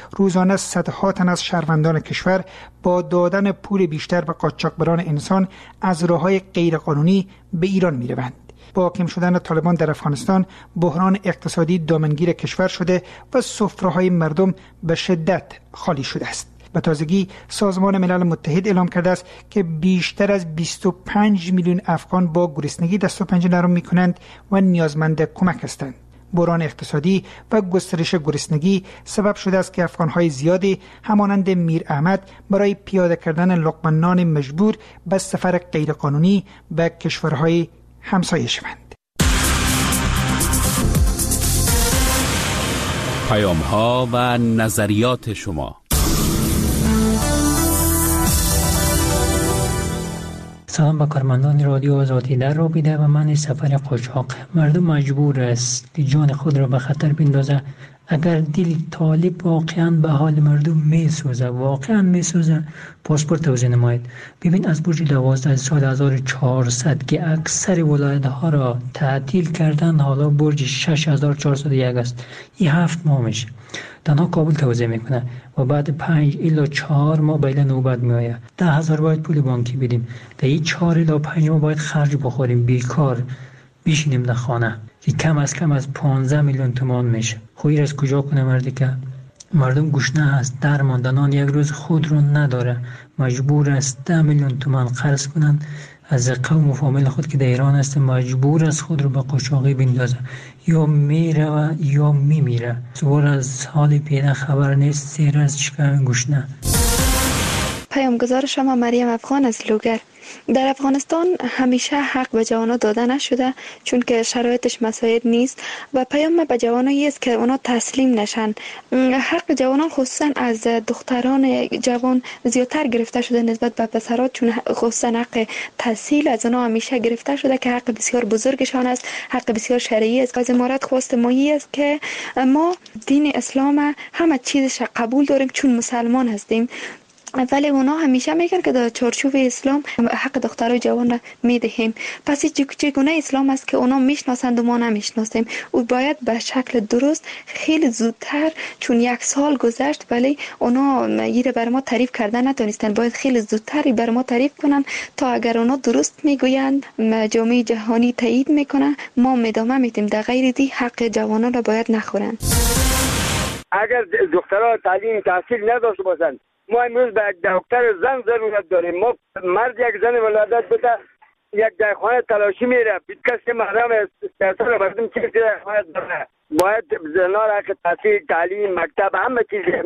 روزانه صدها تن از شهروندان کشور با دادن پول بیشتر به قاچاقبران انسان از راه‌های غیرقانونی به ایران می‌روند. با حاکم شدن طالبان در افغانستان، بحران اقتصادی دامنگیر کشور شده و سفره‌های مردم به شدت خالی شده است. به تازگی سازمان ملل متحد اعلام کرده است که بیشتر از 25 میلیون افغان با گرسنگی دست و پنجه نرم می‌کنند و نیازمند کمک هستند. بحران اقتصادی و گسترش گرسنگی سبب شده است که افغان‌های زیادی همانند میر احمد برای پیاده کردن لقمه نان مجبور به سفر غیرقانونی به کشورهای همسایه شوند. پیام‌ها و نظریات شما. سلام به کارمندان رادیو آزادی در رابطه و من سفر قاچاق. مردم مجبور است جان خود را به خطر بندازه اگر دل طالب واقعا به حال مردم میسوزه پاسپورت توزیع نماید. ببین از برج 12 سال 1400 که اکثر ولایت ها را تعطیل کردن، حالا برج 6401 است. این 7 ماه میشه تنها کابل توزیع میکنه و بعد 5 الی 4 ماه بیل نوبت میآید. 10,000 باید پول بانکی بدیم، در این 4 الی 5 ماه باید خرج بخوریم، بیکار بشینیم در خانه که کم از 15 میلیون تومان میشه. خویر از کجا کنه مردی که مردم گشنه است، درماندنان یک روز خود رو نداره، مجبور است 10 میلیون تومان قرض کنن از قوم و فامیل خود که در ایران است، مجبور است خود رو به قاچاقی بندازه، یا میره و یا میمیره. سوار از حال پیدا خبر نیست، سیر از چکه گشنه. پیامگذار شما مریم افغان از لوگر. در افغانستان همیشه حق به جوانان داده نشده چون که شرایطش مساعد نیست و پیام به جوانان است که اونا تسلیم نشن. حق جوانان خصوصا از دختران جوان زیادتر گرفته شده نسبت به پسرات، چون خصوصا حق تحصیل از اونا همیشه گرفته شده که حق بسیار بزرگشان است، حق بسیار شرعی است. از امارات خواست مایی است که ما دین اسلام همه چیزش قبول داریم چون مسلمان هستیم، ولی اونا همیشه میگن که در چارچوب اسلام حق دخترای جوان را میدهیم. پس چگونه اسلام است که اونا میشناسند و ما نمیشناسیم؟ او باید به شکل درست خیلی زودتر، چون 1 سال گذشت ولی اونا ایره بر ما تعریف کردن نتونستن، باید خیلی زودتر بر ما تعریف کنن تا اگر اونا درست میگویند جامعه جهانی تایید میکنه ما ادامه میدیم، در غیر دی حق جوانان را باید نخورن. اگر دخترها تعلیم تحصیل نداشته باشند، ما امروز به دکتر زن ضرورت داریم. ما مرد یک زن ولادت بده یک در خانه تلاشی میره، کسی که محرم است مردم چیزی در خانه داره، باید زنان حق تحصیل، تعلیم، مکتب، همه چیز